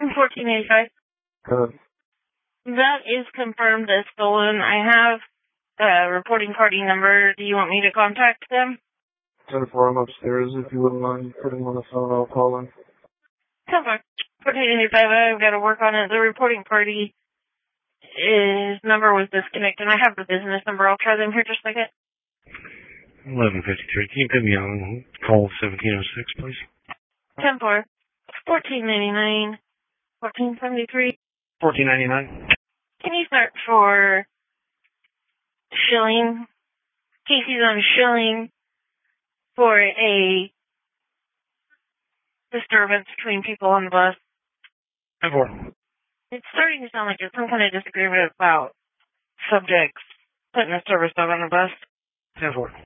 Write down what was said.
1485. Good. That is confirmed as stolen. I have a reporting party number. Do you want me to contact them? 10-4, I'm upstairs. If you wouldn't mind putting him on the phone, I'll call in. 10-4. 1485, I've got to work on it. The reporting party, his number was disconnected. I have the business number. I'll try them here just a second. 1153. Can you put me on call 1706, please? 10-4. 1499. 1473. 1499. Can you start for Schilling? Casey's on Schilling for a disturbance between people on the bus. 10-4. It's starting to sound like there's some kind of disagreement about subjects putting a service dog on the bus. 10-4.